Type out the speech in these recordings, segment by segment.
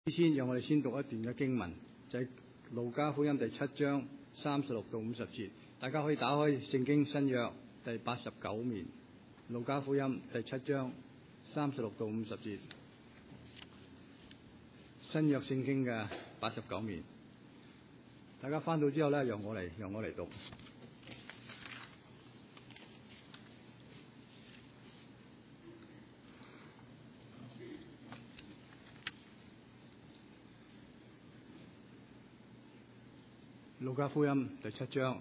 先讓我哋先讀一段嘅經文，就係路加福音第7章36到50節。大家可以打開聖經新約第89面，路加福音第7章36到50節，新約聖經嘅89面。大家翻到之後咧，讓我嚟讀。路加福音第7章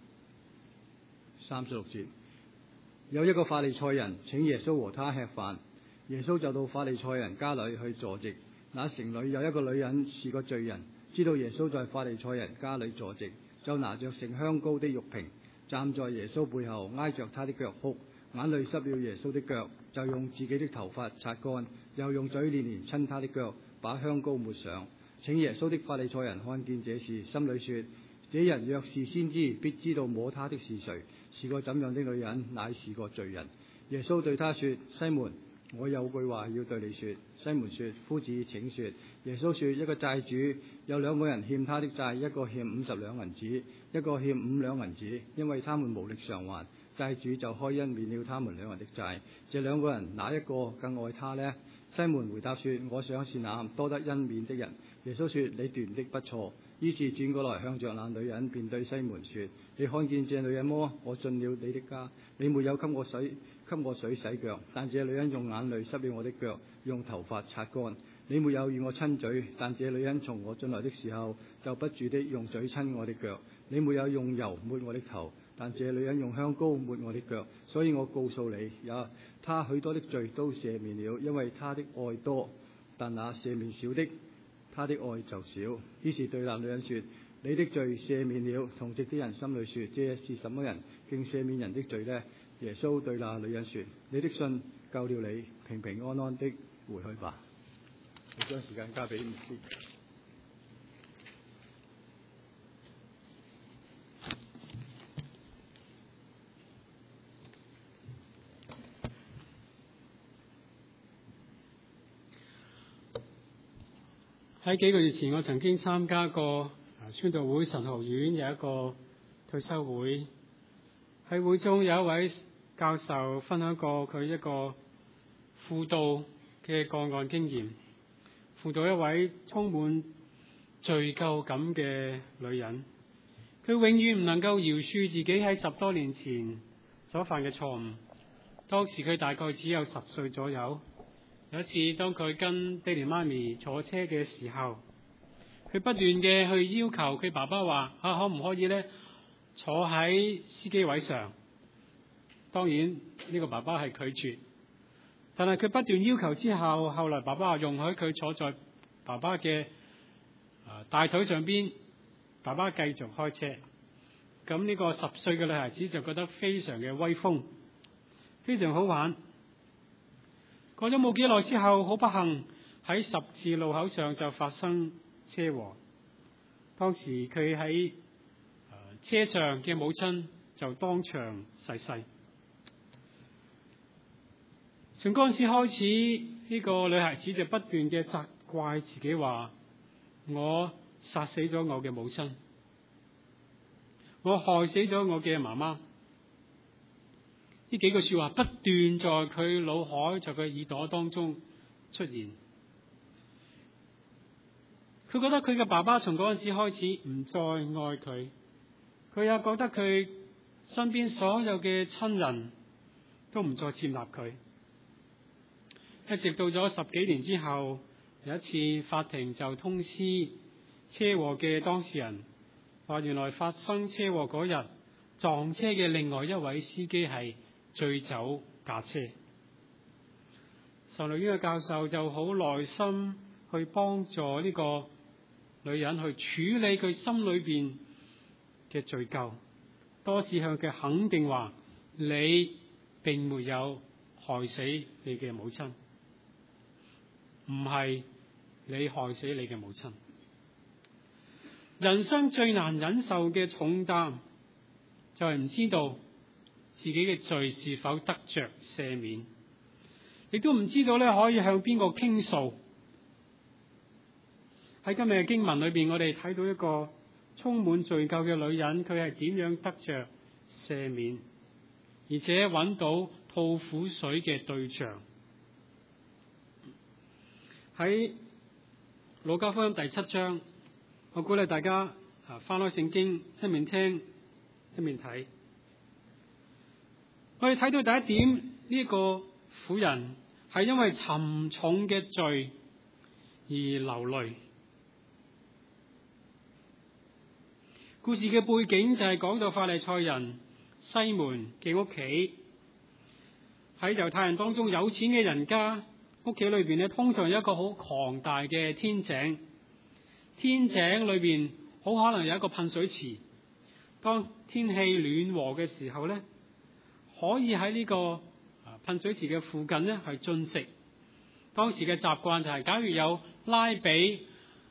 36節，有一個法利賽人請耶穌和他吃飯，耶穌就到法利賽人家裏去坐席。那城裏有一個女人是個罪人，知道耶穌在法利賽人家裏坐席，就拿着盛香膏的玉瓶，站在耶穌背後，挨着他的腳哭，眼淚濕了耶穌的腳，就用自己的頭髮擦乾，又用嘴連連親他的腳，把香膏抹上。請耶穌的法利賽人看見這事，心裏說：這人若是先知，必知道摸他的是誰，是個怎樣的女人，乃是個罪人。耶穌對他說：西門，我有句話要對你說。西門說：夫子請說。耶穌說：一個債主有2個人欠他的債，一個欠50兩銀子，一個欠5兩銀子，因為他們無力償還，債主就開恩免了他們2人的債。這2個人哪一個更愛他呢？西門回答說：我想是那多得恩免的人。耶穌說：你斷的不錯。於是轉過來向着那女人，便對西門說：你看見這女人麼？我進了你的家，你沒有給我水洗腳，但這女人用眼淚濕了我的腳，用頭髮擦乾。你沒有與我親嘴，但這女人從我進來的時候就不住的用嘴親我的腳。你沒有用油抹我的頭，但這女人用香膏抹我的腳。所以我告訴你，她許多的罪都赦免了，因為她的愛多；但那赦免少的，他的愛就少。於是對那女人說：你的罪赦免了。同席的人心裏說：這是什麼人，竟赦免人的罪呢？耶穌對那女人說：你的信救了你，平平安安的回去吧。我將時間交俾牧師。 喺幾個月前，我曾經參加過宣道會神學院有一個退休會。喺會中有一位教授分享過佢一個輔導嘅個案經驗，輔導一位充滿罪疚感嘅女人。佢永遠唔能夠饒恕自己喺10多年前所犯嘅錯誤。當時佢大概只有10歲左右。有一次，當佢跟爹哋媽咪坐車嘅時候，佢不斷嘅去要求佢爸爸話：可唔可以呢坐喺司機位上？當然呢個爸爸係拒絕，但係佢不斷要求之後，後來爸爸容許佢坐在爸爸嘅大腿上邊，爸爸繼續開車。咁呢個10歲嘅女孩子就覺得非常嘅威風，非常好玩。過咗冇幾耐之後，好不幸喺十字路口上就發生車禍。當時佢喺車上嘅母親就當場逝世。從嗰陣時開始，呢個女孩子就不斷嘅責怪自己話：我殺死咗我嘅母親，我害死咗我嘅媽媽。呢幾句說話不斷在佢腦海、在佢耳朵當中出現。佢覺得佢嘅爸爸從嗰陣時開始唔再愛佢，佢又覺得佢身邊所有嘅親人都唔再接納佢。一直到咗10幾年之後，有一次法庭就通知車禍嘅當事人，話原來發生車禍嗰日撞車嘅另外一位司機係醉酒駕車。神學院嘅教授就好耐心去幫助呢個女人去處理佢心裏邊嘅罪疚，多次向佢肯定話：你並沒有害死你嘅母親，唔係你害死你嘅母親。人生最難忍受嘅重擔就係唔知道自己嘅罪是否得着赦免，亦都唔知道咧可以向邊個傾訴。 喺今日嘅經文裏邊，我哋睇到一個充滿罪疚嘅女人，佢係點樣得着赦免，而且揾到吐苦水嘅對象。喺路加福音第7章，我鼓勵大家翻開聖經，一面聽一面睇。我哋睇到第一點，呢個婦人係因為沉重嘅罪而流淚。故事嘅背景就係講到法利賽人西門嘅屋企，喺猶太人當中有錢嘅人家屋企裏邊咧，通常有一個好龐大嘅天井，天井裏邊好可能有一個噴水池。當天氣暖和嘅時候咧，可以喺呢個噴水池嘅附近咧係進食。當時嘅習慣就係，假如有拉比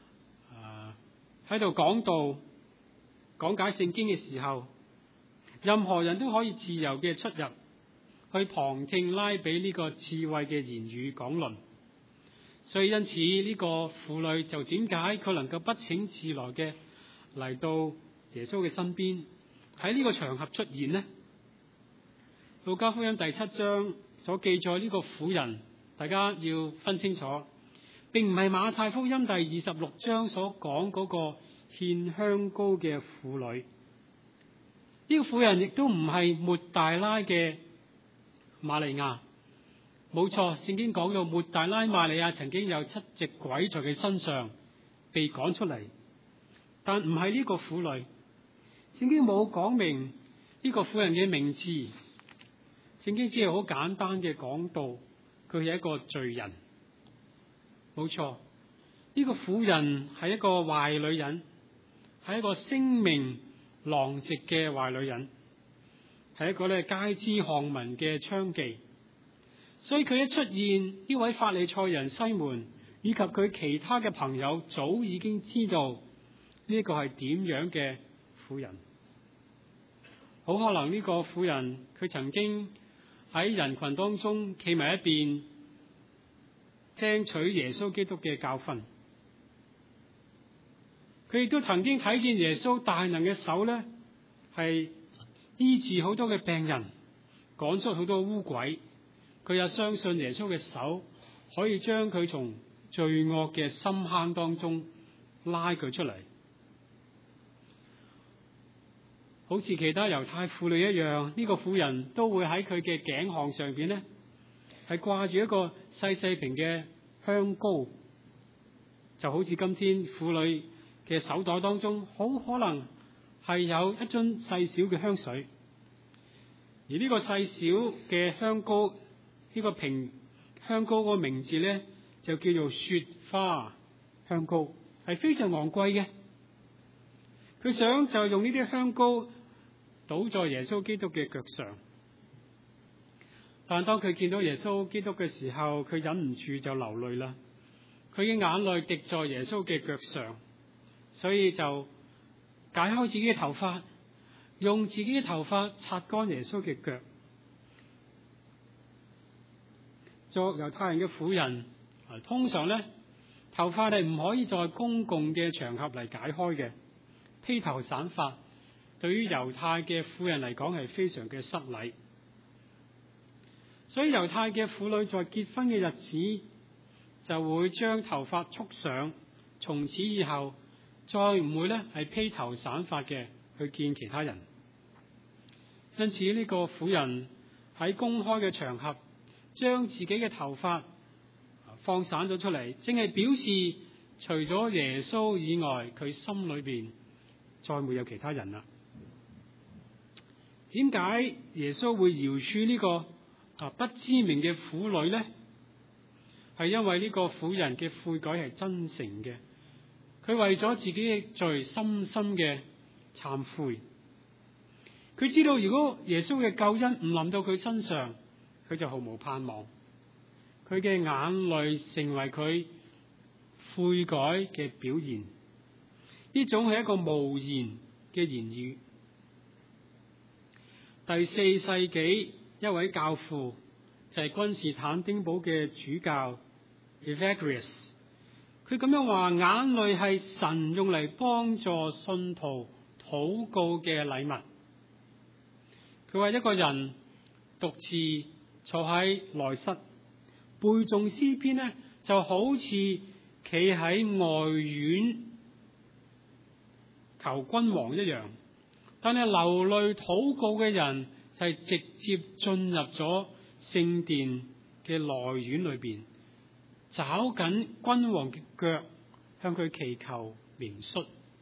喺度講道講解聖經嘅時候，任何人都可以自由嘅出入去旁聽拉比呢個智慧嘅言語講論。所以因此呢個婦女就點解佢能夠不請自來嘅嚟到耶穌嘅身邊，喺呢個場合出現呢？路加福音第7章所記載呢個婦人，大家要分清楚，並唔係馬太福音第26章所講嗰個獻香膏嘅婦女。呢個婦人亦都唔係抹大拉嘅瑪利亞。冇錯，聖經講到抹大拉瑪利亞曾經有7隻鬼在佢身上被趕出嚟，但唔係呢個婦女。聖經冇講明呢個婦人嘅名字，聖經只係好簡單嘅講到佢係一個罪人。冇錯，呢個婦人係一個壞女人，係一個聲名狼藉嘅壞女人，係一個咧街知巷聞嘅娼妓。所以佢一出現，呢位法利賽人西門以及佢其他嘅朋友早已經知道呢個係點樣嘅婦人。好可能呢個婦人佢曾經喺人群當中企埋一邊，聽取耶穌基督嘅教訓。佢亦都曾經睇見耶穌大能嘅手咧，係醫治好多嘅病人，趕出好多污鬼。佢也相信耶穌嘅手可以將佢從罪惡嘅深坑當中拉佢出嚟。好似其他猶太婦女一樣，呢個婦人都會喺佢嘅頸項上邊咧，係掛住一個細細瓶嘅香膏，就好似今天婦女嘅手袋當中，好可能係有一樽細小嘅香水。而呢個細小嘅香膏，呢個瓶香膏個名字咧就叫做雪花香膏，係非常昂貴嘅。佢想就用呢啲香膏倒在耶穌基督嘅腳上，但當佢見到耶穌基督嘅時候，佢忍唔住就流淚啦。佢嘅眼淚滴在耶穌嘅腳上，所以就解開自己嘅頭髮，用自己嘅頭髮擦乾耶穌嘅腳。作猶太人嘅婦人，通常咧頭髮係唔可以在公共嘅場合嚟解開嘅，披頭散髮對於猶太嘅婦人嚟講係非常嘅失禮。所以猶太嘅婦女在結婚嘅日子就會將頭髮束上，從此以後再唔會咧係披頭散髮嘅去見其他人。因此呢個婦人喺公開嘅場合將自己嘅頭髮放散咗出嚟，正係表示除咗耶穌以外，佢心裏邊再沒有其他人啦。點解耶穌會饒恕呢個不知名嘅婦女呢？係因為呢個婦人嘅悔改係真誠嘅，佢為咗自己嘅罪深深嘅懺悔。佢知道如果耶穌嘅救恩唔臨到佢身上，佢就毫無盼望。佢嘅眼淚成為佢悔改嘅表現，呢種係一個無言嘅言語。第4世紀一位教父就係君士坦丁堡嘅主教 Evagrius， 佢咁樣話，眼淚係神用嚟幫助信徒禱告嘅禮物。佢話一個人獨自坐喺內室背誦詩篇呢，就好似企喺外院求君王一樣，但係流淚禱告嘅人就係直接進入咗聖殿嘅內院裏邊，找緊君王嘅腳，向佢祈求憐恤。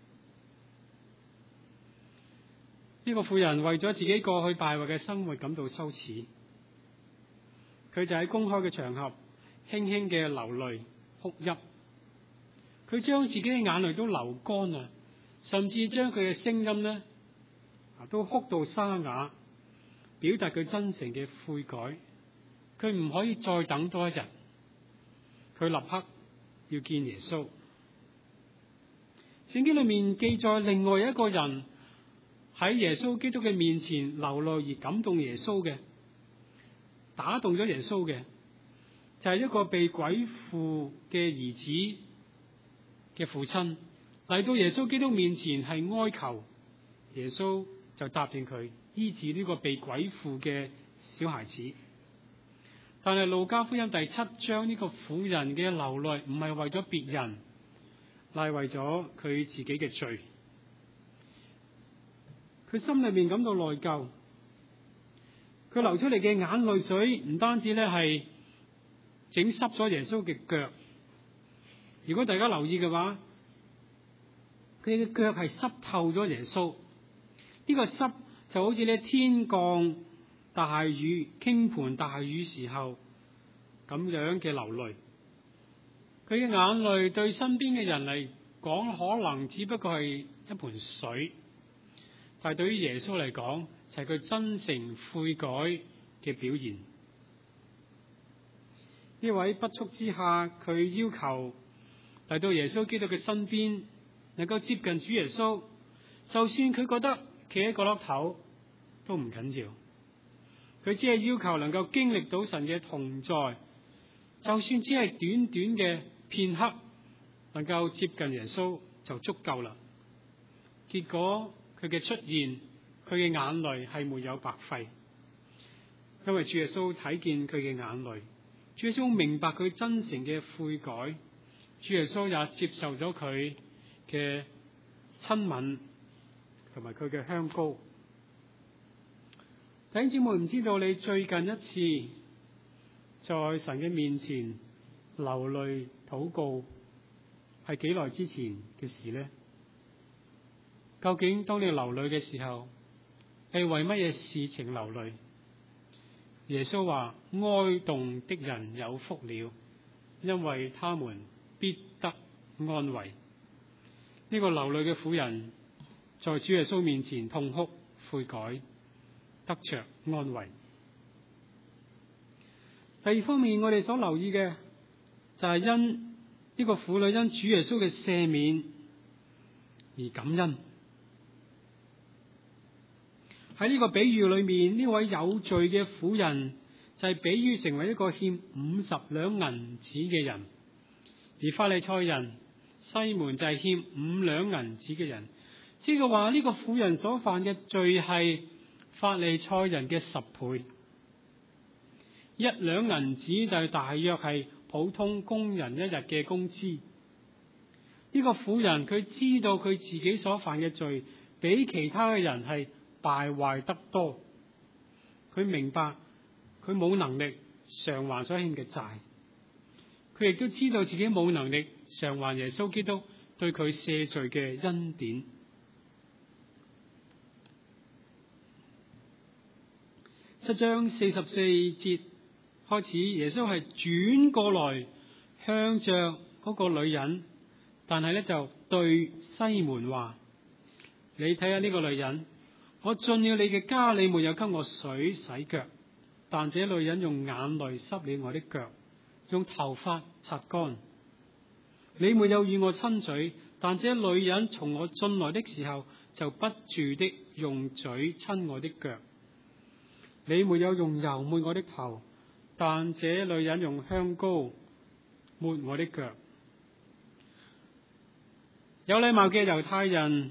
呢個婦人為咗自己過去敗壞嘅生活感到羞恥，佢就喺公開嘅場合輕輕嘅流淚哭泣，佢將自己嘅眼淚都流乾啦，甚至將佢嘅聲音呢都哭到沙啞，表達佢真誠嘅悔改。佢唔可以再等多一日，佢立刻要見耶穌。聖經裏面記載另外一個人喺耶穌基督嘅面前流淚而感動耶穌嘅，打動咗耶穌嘅，就係一個被鬼附嘅兒子嘅父親嚟到耶穌基督面前係哀求，耶穌就答應佢醫治呢個被鬼附嘅小孩子。但係路加福音第7章呢個婦人嘅流淚唔係為咗別人，係為咗佢自己嘅罪。佢心裏面感到內疚，佢流出嚟嘅眼淚水唔單止咧係整濕咗耶穌嘅腳，如果大家留意嘅話，佢嘅腳係濕透咗耶穌。呢個濕就好似咧天降大雨傾盆大雨時候咁樣嘅流淚。佢嘅眼淚對身邊嘅人嚟講可能只不過係一盆水，但係對於耶穌嚟講就係佢真誠悔改嘅表現。呢位不速之客，佢要求嚟到耶穌基督嘅身邊，能夠接近主耶穌，就算佢覺得企喺角落頭都唔緊要，佢只係要求能夠經歷到神嘅同在，就算只係短短嘅片刻能夠接近耶穌就足夠啦。結果佢嘅出現，佢嘅眼淚係沒有白費，因為主耶穌睇見佢嘅眼淚，主耶穌明白佢真誠嘅悔改，主耶穌也接受咗佢嘅親吻同埋佢嘅香膏。弟兄姊妹，唔知道你最近一次在神嘅面前流淚禱告係幾耐之前嘅事呢？究竟當你流淚嘅時候，你為乜嘢事情流淚？耶穌話：哀慟的人有福了，因為他們必得安慰。呢個流淚嘅婦人在主耶穌面前痛哭悔改，得着安慰。第二方面，我哋所留意嘅就係因呢個婦女因主耶穌嘅赦免而感恩。喺呢個比喻裏面，呢位有罪嘅婦人就係比喻成為一個欠50兩銀子嘅人，而法利賽人西門就係欠5兩銀子嘅人。即係話呢個婦人所犯嘅罪係法利賽人嘅10倍。1兩銀子就係大約係普通工人一日嘅工資。呢個婦人佢知道佢自己所犯嘅罪比其他嘅人係敗壞得多，佢明白佢冇能力償還所欠嘅債，佢亦都知道自己冇能力償還耶穌基督對佢赦罪嘅恩典。7章44節開始，耶穌係轉過來向着嗰個女人，但係咧就對西門話：你睇下呢個女人，我進了你嘅家，你沒有給我水洗腳，但這女人用眼淚濕了我的腳，用頭髮擦乾。你沒有與我親嘴，但這女人從我進來的時候就不住的用嘴親我的腳。你沒有用油抹我的頭，但這女人用香膏抹我的腳。 有禮貌嘅猶太人，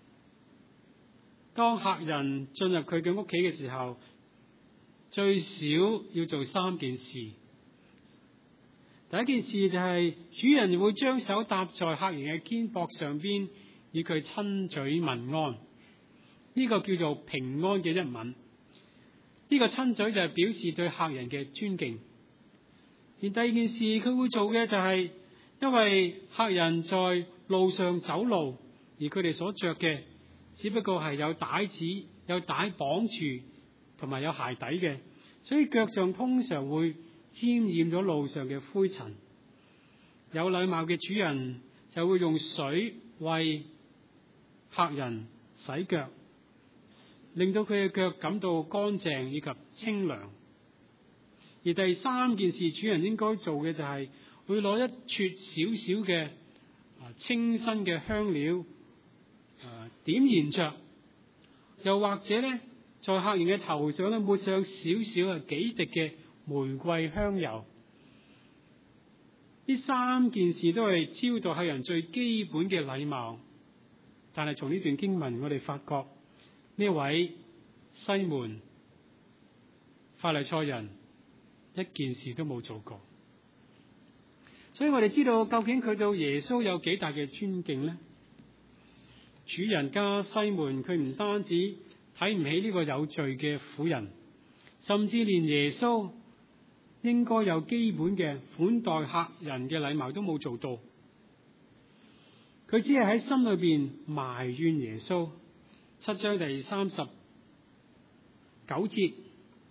當客人進入佢嘅屋企嘅時候，最少要做3件事。第一件事就係主人會將手搭在客人嘅肩膊上邊，與佢親嘴問安。呢個叫做平安嘅一吻。呢個親嘴就係表示對客人嘅尊敬。而第二件事佢會做嘅就係，因為客人在路上走路，而佢哋所着嘅只不過係有帶子、有帶綁住同埋有鞋底嘅，所以腳上通常會沾染咗路上嘅灰塵。有禮貌嘅主人就會用水為客人洗腳，令到佢嘅腳感到乾淨以及清涼。而第三件事主人應該做嘅就係會攞一撮少少嘅清新嘅香料點燃着，又或者咧在客人嘅頭上咧抹上少少幾滴嘅玫瑰香油。呢3件事都係招待客人最基本嘅禮貌。但係從呢段經文我哋發覺，呢位西門法利賽人一件事都冇做過。所以我哋知道究竟佢對耶穌有幾大嘅尊敬呢？主人家西門佢唔單止睇唔起呢個有罪嘅婦人，甚至連耶穌應該有基本嘅款待客人嘅禮貌都冇做到。佢只係喺心裏邊埋怨耶穌。7章第39節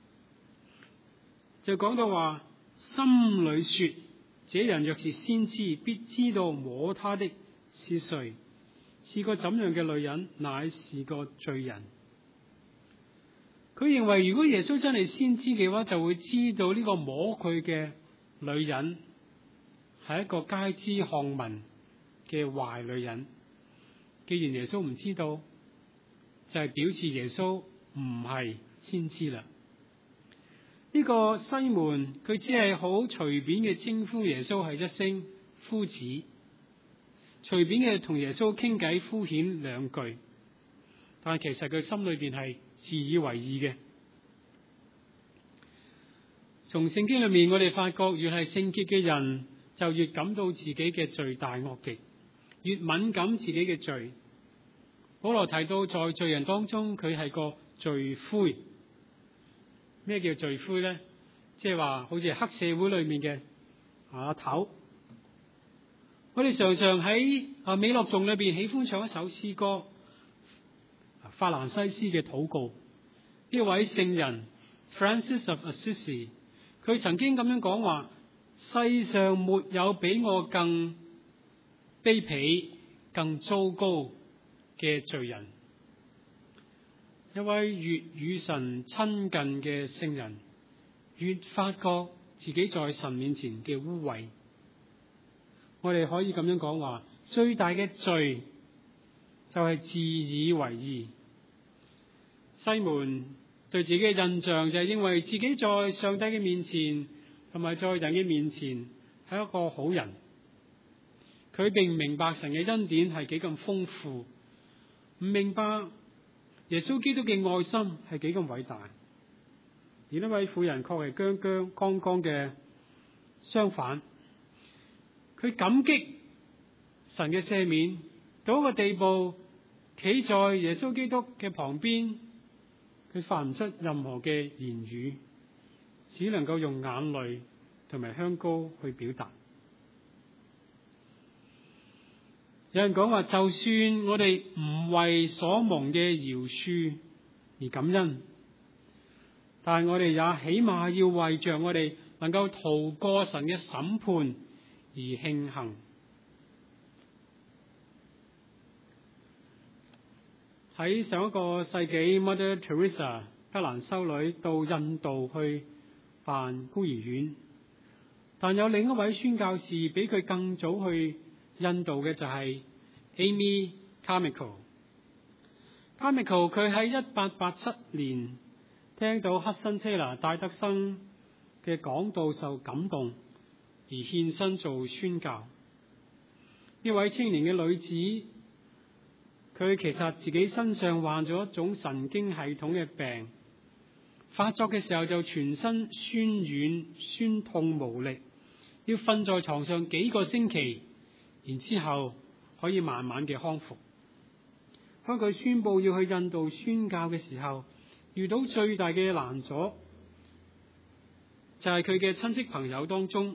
就講到話，心裏說：這人若是先知，必知道摸他的是誰，是個怎樣嘅女人，乃是個罪人。佢認為如果耶穌真係先知嘅話，就會知道呢個摸佢嘅女人係一個街知巷聞嘅壞女人。既然耶穌唔知道，就係表示耶穌唔係先知啦。呢個西門佢只係好隨便嘅稱呼耶穌係一聲夫子，隨便嘅同耶穌傾偈敷衍2句，但係其實佢心裏邊係自以為義嘅。從聖經裏面我哋發覺，越係聖潔嘅人就越感到自己嘅罪大惡極，越敏感自己嘅罪。保羅提到在罪人當中佢係個罪魁。咩叫罪魁呢？即係話好似黑社會裏面嘅阿頭。我哋常常喺美樂頌裏邊喜歡唱一首詩歌，法蘭西斯嘅禱告。呢位聖人 Francis of Assisi， 佢曾經咁樣講話：世上沒有比我更卑鄙、更糟糕嘅罪人。一位越與神親近嘅聖人，越發覺自己在神面前嘅污穢。我哋可以咁樣講話，最大嘅罪就係自以為義。西門對自己嘅印象就係認為自己在上帝嘅面前同埋在人嘅面前係一個好人。佢並唔明白神嘅恩典係幾咁豐富，唔明白耶穌基督嘅愛心係幾咁偉大。而呢位婦人確係剛剛嘅相反，佢感激神嘅赦免到一個地步，企在耶穌基督嘅旁邊，佢發唔出任何嘅言語，只能夠用眼淚同埋香膏去表達。有人講話，就算我哋唔為所蒙嘅饒恕而感恩，但係我哋也起碼要為着我哋能夠逃過神嘅審判而慶幸。喺上一個世紀 Mother Teresa 德蘭修女到印度去辦孤兒院，但有另一位宣教士比佢更早去印度嘅就係 Amy Carmichael。Carmichael 佢喺1887年聽到黑森車拿戴德生嘅講道受感動，而獻身做宣教。 呢位青年嘅女子，佢其實自己身上患咗一種神經系統嘅病，發作嘅時候就全身酸軟、酸痛無力，要瞓在床上幾個星期，然之後可以慢慢嘅康復。當佢宣布要去印度宣教嘅時候，遇到最大嘅難阻就係佢嘅親戚朋友當中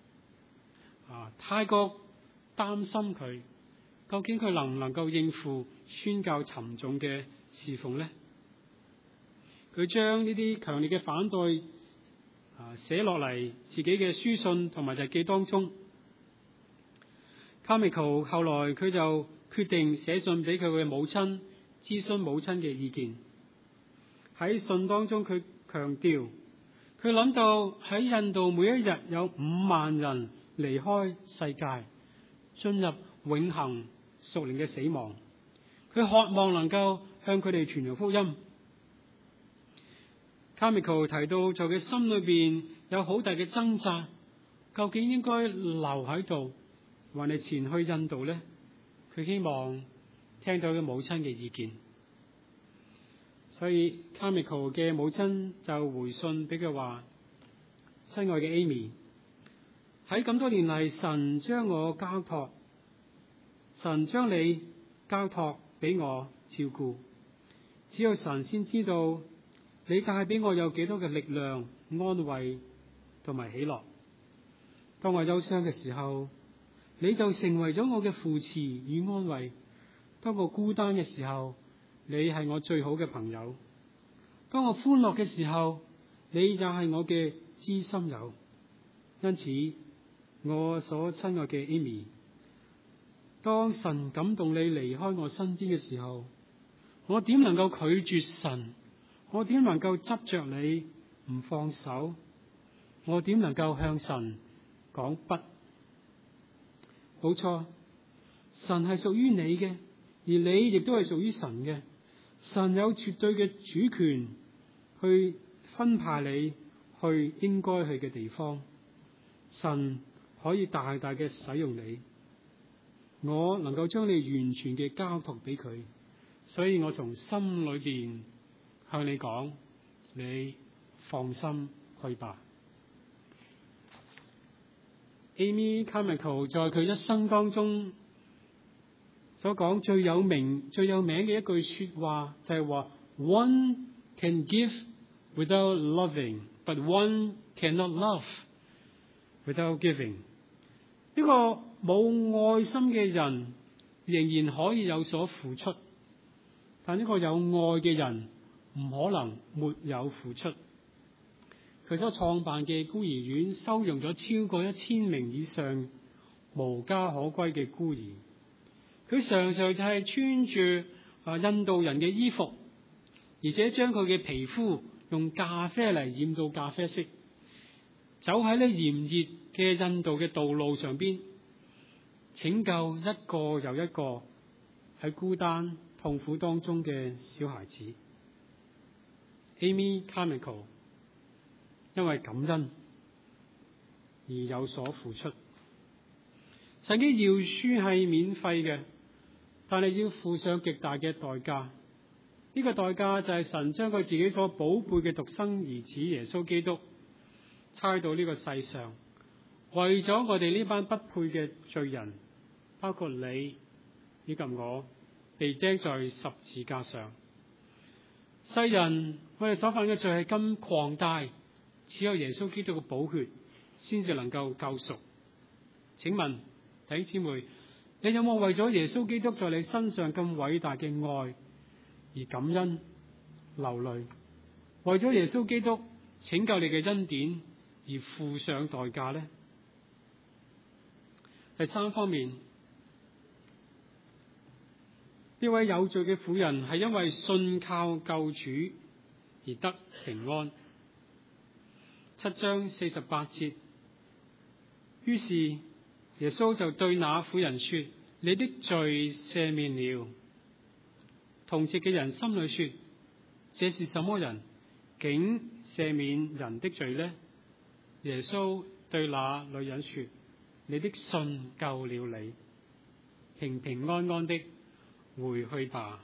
太過擔心佢，究竟佢能唔能夠應付宣教沉重嘅侍奉呢？佢將呢啲強烈嘅反對寫落嚟自己嘅書信同埋日記當中。卡米裘後來佢就決定寫信俾佢嘅母親，諮詢母親嘅意見。喺信當中，佢強調佢諗到喺印度每一日有5萬人離開世界，進入永恆屬靈嘅死亡。佢渴望能夠向佢哋傳揚福音。卡米裘提到，在佢心裏邊有好大嘅掙扎，究竟應該留喺度，還係前去印度呢？佢希望聽到佢母親嘅意見，所以卡米裘嘅母親就回信俾佢話：親愛嘅 Amy， 喺咁多年嚟，神將你交託俾我照顧，只有神先知道你帶俾我有幾多嘅力量、安慰同埋喜樂。當我憂傷嘅時候，你就成為咗我嘅扶持與安慰；當我孤單嘅時候，你係我最好嘅朋友；當我歡樂嘅時候，你就係我嘅知心友。因此，我所親愛嘅 Amy， 當神感動你離開我身邊嘅時候，我點能夠拒絕神？我點能夠執着你唔放手？我點能夠向神講不？冇錯，神係屬於你嘅，而你亦都係屬於神嘅。神有絕對嘅主權去分派你去應該去嘅地方。神可以大大嘅使用你，我能夠將你完全嘅交託俾佢，所以我從心裏邊向你講，你放心去吧。Amy Carmichael 在佢一生當中所講最有名嘅一句說話就係話 ：One can give without loving, but one cannot love without giving。呢個冇愛心嘅人仍然可以有所付出，但呢個有愛嘅人唔可能沒有付出。佢所創辦嘅孤兒院收容咗超過1000名以上無家可歸嘅孤兒。佢常常就係穿住印度人嘅衣服，而且將佢嘅皮膚用咖啡嚟染到咖啡色，走喺呢炎熱嘅印度嘅道路上邊，拯救一個又一個喺孤單痛苦當中嘅小孩子。Amy Carmichael 因為感恩而有所付出。神嘅饒恕係免費嘅，但係要付上極大嘅代價。呢個代價就係神將佢自己所寶貝嘅獨生兒子耶穌基督差到呢個世上，為咗我哋呢班不配嘅罪人，包括你以及我，被釘在十字架上。世人我哋所犯嘅罪係咁狂大，只有耶穌基督嘅寶血先至能夠救贖。請問弟兄姊妹，你有冇為咗耶穌基督在你身上咁偉大嘅愛而感恩流淚？為咗耶穌基督拯救你嘅恩典而付上代價呢？第三方面，呢位有罪嘅婦人係因為信靠救主而得平安。7章48節，於是耶穌就對那婦人說：你的罪赦免了。同席嘅人心裏說：這是什麼人，竟赦免人的罪呢？耶穌對那女人說：你的信救了你， 平平安安的回去吧。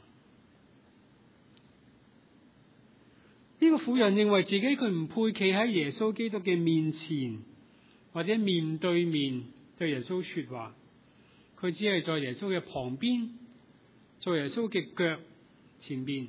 呢個婦人認為自己佢唔配企喺耶穌基督嘅面前，或者面對面對耶穌說話，佢只係在耶穌嘅旁邊，在耶穌嘅腳前面。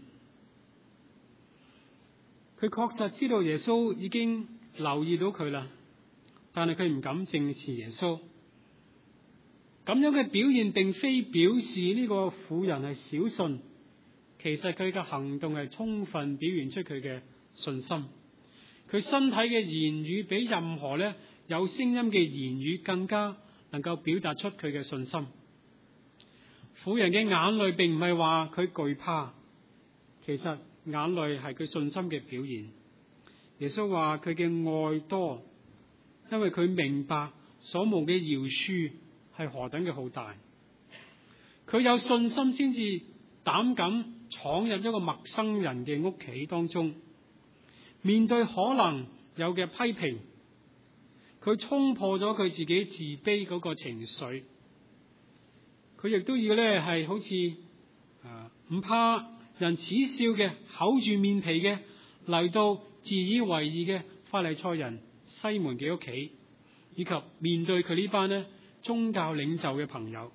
佢確實知道耶穌已經留意到佢啦，但係佢唔敢正視耶穌。咁樣嘅表現並非表示呢個婦人係小信，其實佢嘅行動係充分表現出佢嘅信心。佢身體嘅言語比任何有聲音嘅言語更加能夠表達出佢嘅信心。婦人嘅眼淚並唔係話佢懼怕，其實眼淚係佢信心嘅表現。耶穌話佢嘅愛多，因為佢明白所蒙嘅饒恕係何等嘅好大。佢有信心先至膽敢闖入一個陌生人嘅屋企當中，面對可能有嘅批評，佢衝破咗佢自己自卑嗰個情緒。佢亦都要係好似唔怕人恥笑嘅，厚住面皮嘅嚟到自以為義嘅法利賽人西門嘅屋企，以及面對佢呢班宗教領袖嘅朋友。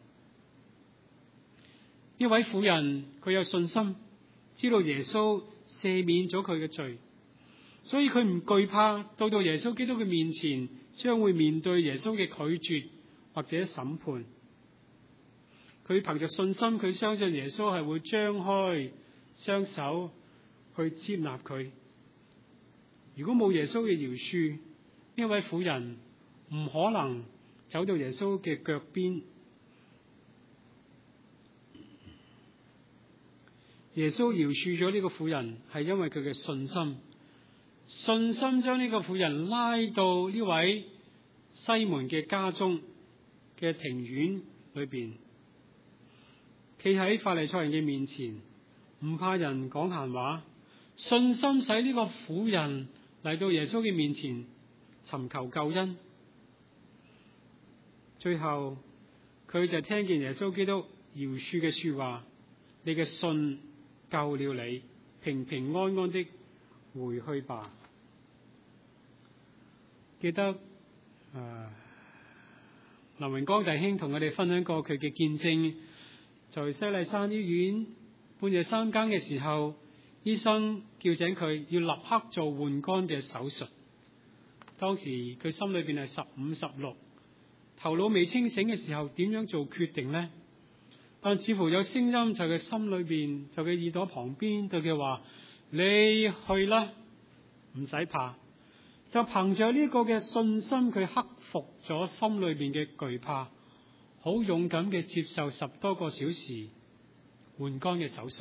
呢位婦人佢有信心，知道耶穌赦免咗佢嘅罪，所以佢唔懼怕到耶穌基督嘅面前，將會面對耶穌嘅拒絕或者審判。佢憑着信心，佢相信耶穌係會張開雙手去接納佢。如果冇耶穌嘅饒恕，呢位婦人唔可能走到耶穌嘅腳邊。耶穌饒恕咗呢個婦人，係因為佢嘅信心。信心將呢個婦人拉到呢位西門嘅家中嘅庭院裏邊，企喺法利賽人嘅面前，唔怕人講閒話。信心使呢個婦人嚟到耶穌嘅面前尋求救恩。最後佢就聽見耶穌基督饒恕嘅說話：你嘅信救了你，平平安安的回去吧。記得林榮光弟兄同我哋分享過佢嘅見證，在西麗山醫院半夜3更嘅時候，醫生叫醒佢要立刻做換肝嘅手術。當時佢心裏邊係15、16，頭腦未清醒嘅時候，點樣做決定呢？但似乎有聲音在佢心裏邊，在佢耳朵旁邊對佢話：你去啦，唔使怕。就憑着呢個嘅信心，佢克服咗心裏邊嘅懼怕，好勇敢嘅接受10多個小時換肝嘅手術。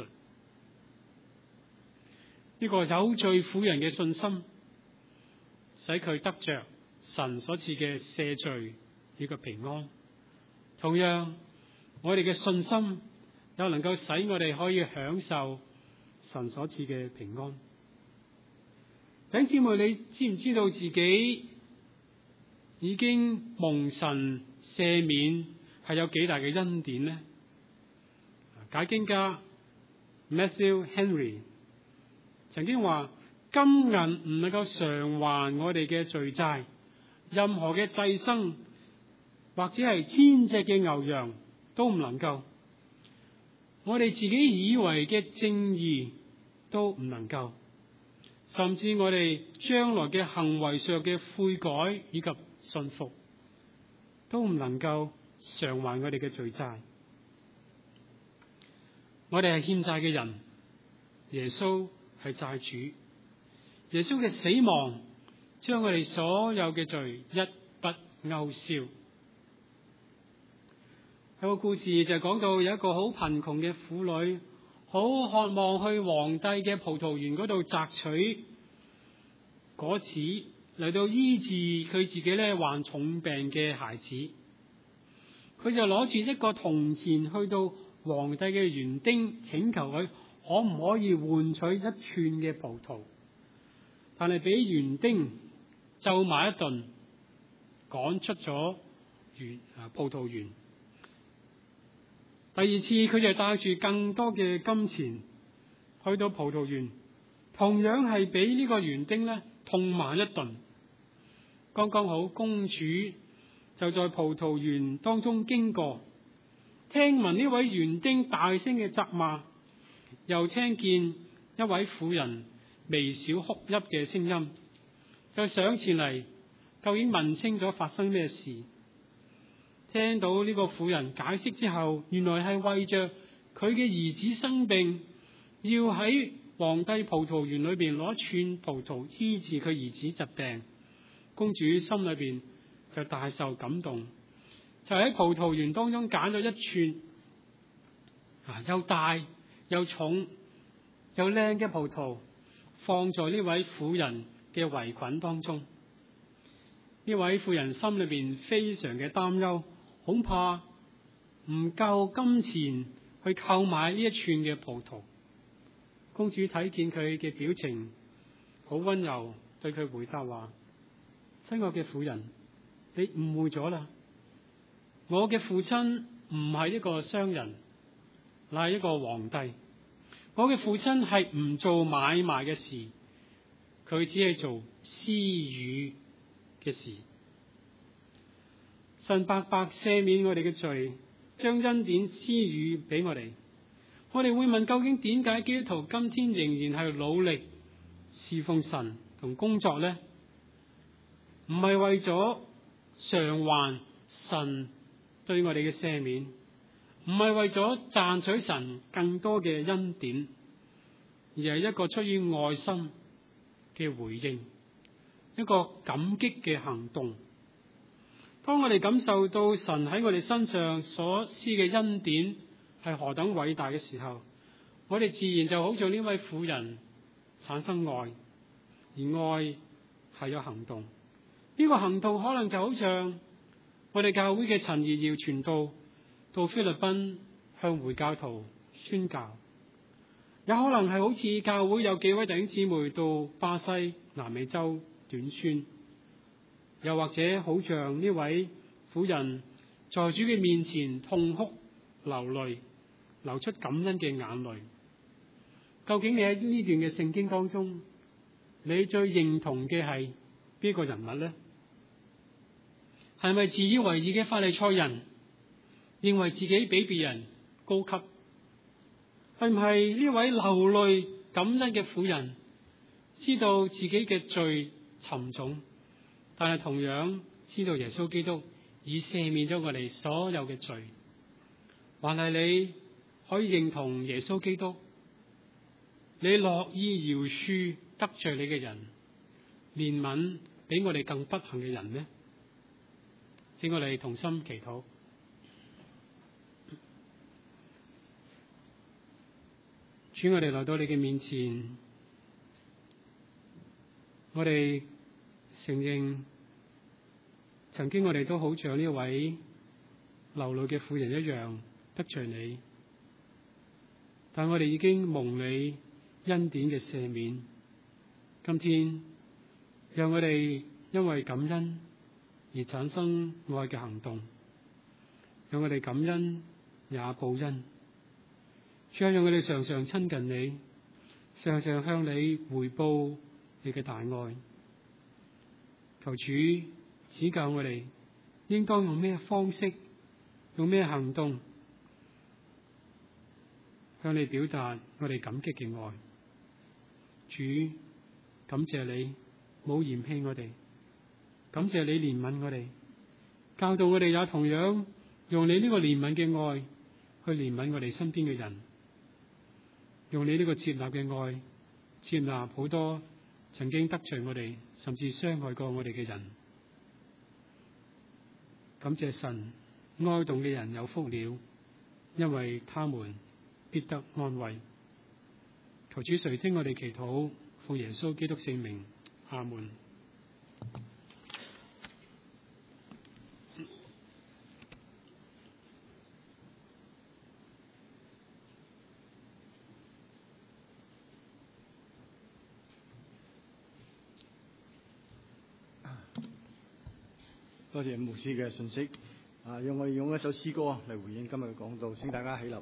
呢個有罪婦人嘅信心，使佢得着神所賜嘅赦罪與個平安。同樣，我哋嘅信心又能夠使我哋可以享受神所賜嘅平安。弟兄姊妹，你知唔知道自己已經蒙神赦免係有幾大嘅恩典呢？解經家 Matthew Henry 曾經話：金銀唔能夠償還我哋嘅罪債，任何嘅祭牲或者係天隻嘅牛羊都唔能夠，我哋自己以為嘅正義都唔能夠，甚至我哋將來嘅行為上嘅悔改以及信服都唔能夠償還我哋嘅罪債。我哋係欠債嘅人，耶穌係債主。耶穌嘅死亡將我哋所有嘅罪一筆勾銷。有個故事就講到有一個好貧窮嘅婦女，好渴望去皇帝嘅葡萄園嗰度摘取果子嚟到醫治佢自己患重病嘅孩子。佢就攞住一個銅錢去到皇帝嘅園丁，請求佢可唔可以換取1寸嘅葡萄，但係俾園丁咒罵一頓，趕出咗葡萄園。 第二次佢就帶住更多嘅金錢去到葡萄園，同樣係俾呢個園丁咧痛罵一頓。剛剛好公主就在葡萄園當中經過，聽聞呢位園丁大聲嘅責罵，又聽見一位婦人微小哭泣嘅聲音，就上前嚟究竟問清楚發生咩事。聽到呢個婦人解釋之後，原來係為着佢嘅兒子生病，要喺皇帝葡萄園裏邊攞一串葡萄醫治佢兒子疾病。公主心裏邊就大受感動，就喺葡萄園當中揀咗一串又大又重又靚嘅葡萄，放在呢位婦人嘅圍裙當中。呢位婦人心裏邊非常嘅擔憂，恐怕唔夠金錢去購買呢一串嘅葡萄。公主睇見佢嘅表情好溫柔，對佢回答話：親愛嘅婦人，你誤會咗啦，我嘅父親唔係一個商人，乃係一個皇帝。我嘅父親係唔做買賣嘅事，佢只係做施予嘅事。神白白赦免我哋嘅罪，將恩典施予俾我哋。我哋會問，究竟點解基督徒今天仍然係努力侍奉神同工作呢？唔係為咗償還神對我哋嘅赦免，唔係為咗賺取神更多嘅恩典，而係一個出於愛心嘅回應，一個感激嘅行動。當我哋感受到神喺我哋身上所施嘅恩典係何等偉大嘅時候，我哋自然就好似呢位婦人產生愛，而愛係有行動。呢個行動可能就好像我哋教會嘅陳怡瑤傳道到菲律賓向回教徒宣教，有可能係好似教會有幾位弟兄姊妹到巴西、南美洲短宣，又或者好像呢位婦人在主嘅面前痛哭流淚，流出感恩嘅眼淚。究竟你喺呢段嘅聖經當中，你最認同嘅係邊個人物呢？係咪自以為義嘅法利賽人，認為自己比別人高級？係唔係呢位流淚感恩嘅婦人，知道自己嘅罪沉重，但係同樣知道耶穌基督已赦免咗我哋所有嘅罪？還係你可以認同耶穌基督，你樂意饒恕得罪你嘅人，憐憫比我哋更不幸嘅人呢？請我哋同心祈禱。主，我哋來到你嘅面前，我哋承認曾經我哋都好像呢位流淚嘅婦人一樣得罪你，但我哋已經蒙你恩典嘅赦免。今天讓我哋因為感恩而產生愛嘅行動，讓我哋感恩也報恩。主啊，讓我哋常常親近你，常常向你回報你嘅大愛。求主指教我哋應當用咩方式，用咩行動向你表達我哋感激嘅愛。主，感謝你冇嫌棄我哋，感謝你憐憫我哋，教導我哋也同樣用你呢個憐憫嘅愛去憐憫我哋身邊嘅人，用你呢個接納嘅愛接納好多曾經得罪我哋甚至傷害過我哋嘅人。感謝神，哀慟嘅人有福了，因為他們必得安慰。求主垂聽我哋祈禱，奉耶穌基督聖名，阿門。 多謝牧師嘅信息。 讓我哋用一首詩歌嚟回應今日嘅講道，請大家起立。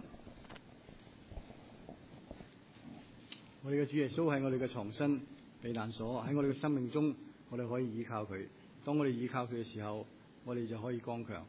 我哋嘅主耶穌係我哋嘅藏身避難所，喺我哋嘅生命中，我哋可以依靠佢。當我哋依靠佢嘅時候，我哋就可以剛強。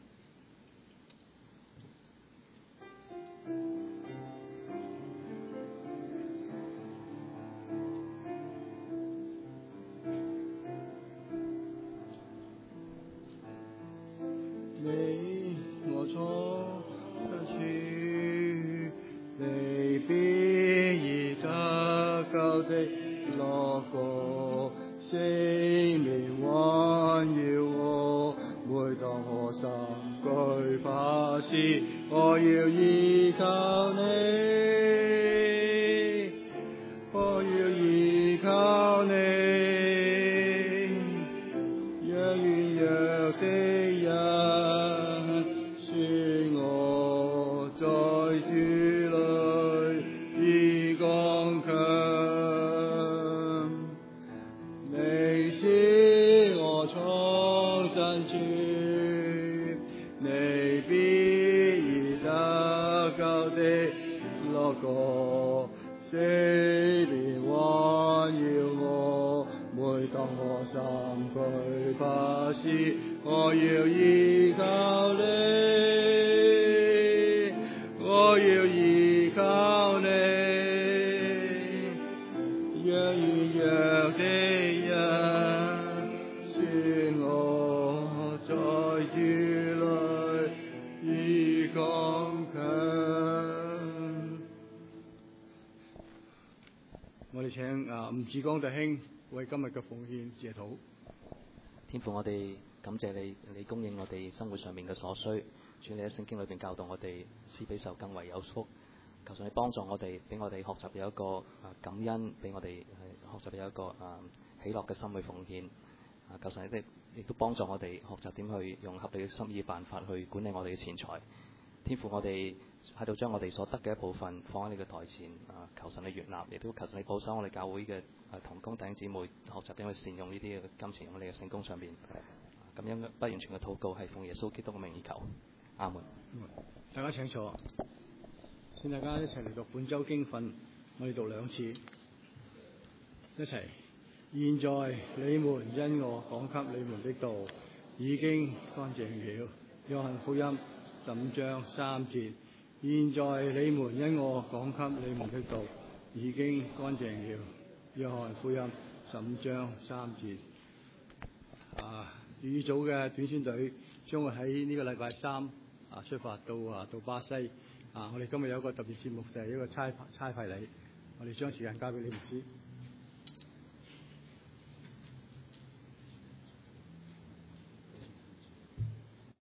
你我從深處，你必已得救的樂歌，聖名環繞我，每當我心懼怕時，我要依靠你，我要依靠你，讓軟弱的人說我在主裏已剛強，你是我藏身處，你必已得救的樂歌，四面環繞我，每當我心懼怕時，我要依靠你，我要依靠你，讓軟弱的人說我在主裏已剛強。我哋請吳志剛弟兄為今日嘅奉獻謝禱。 天父，我哋感謝你，你供應我哋生活上面嘅所需。主，你喺聖經裏邊教導我哋，施比受更為有福。求神你幫助我哋，俾我哋學習有一個感恩，俾我哋學習有一個喜樂嘅心去奉獻。求神你亦都幫助我哋學習點去用合理嘅心意辦法去管理我哋嘅錢財。天父，我哋喺度將我哋所得嘅一部分放喺你嘅台前，求神你悅納，亦都求神你保守我哋教會嘅同工弟兄姊妹學習點去善用呢啲嘅金錢，喺你嘅聖工上邊。咁樣不完全嘅禱告係奉耶穌基督嘅名而求，阿門。 大家請坐，請大家一齊嚟讀本週經訓，我哋讀兩次，一齊。現在你們因我講給你們的道已經乾淨了。約翰福音15章3節。現在你們因我講給你們的道已經乾淨了。約翰福音15章3節。粵語組嘅短宣隊將會喺呢個禮拜三出發到巴西。我哋今日有一個特別節目，就係一個差派禮。我哋將時間交俾李牧師。